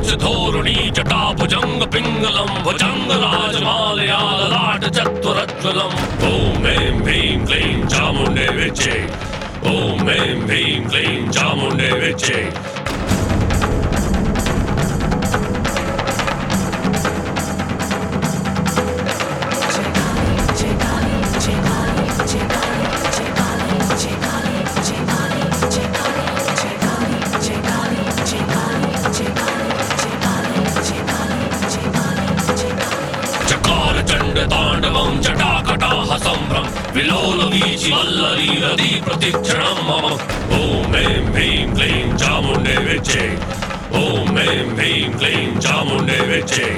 कटाक्ष धोरुणी जटा भुजंग पिंगलम भुजंग राजमालयाल लाट चतुरज्वलम ओम ऐं ह्रीं क्लीं चामुंडे विचे ओम ऐं ह्रीं क्लीं चामुंडे विचे तांडवं जटाकटाह संभ्रम विलोल वीचि वल्लरी रति प्रतिक्षणं मम ओम ऐं ह्रीं क्लीं चामुंडे विचे ओम ऐं ह्रीं क्लीं चामुंडे विचे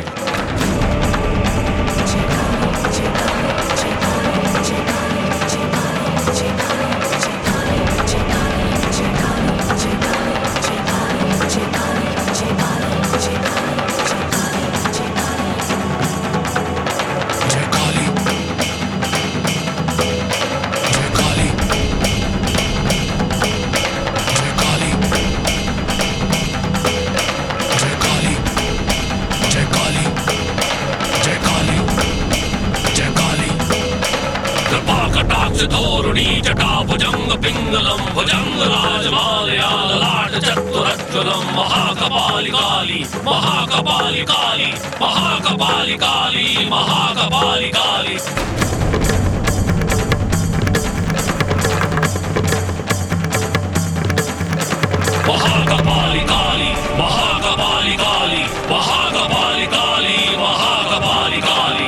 धोरुणी जटा भुजंग पिंगलम भुजंग राजमालयाल लाट चतुरज्वलम महाकपाली काली महाकपाली काली महाकपाली काली महाकपाली काली महाकपाली काली महाकपाली काली महाकपाली काली महाकपाली काली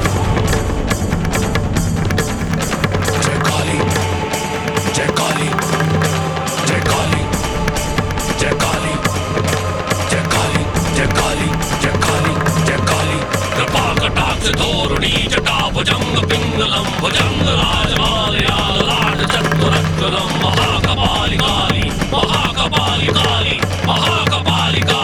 धोरुणी जटा भुजंग पिंगलम भुजंग राजमालयाल लाट चतुरज्वलम महाकपाली काली महाकपाली काली महाकपाली काली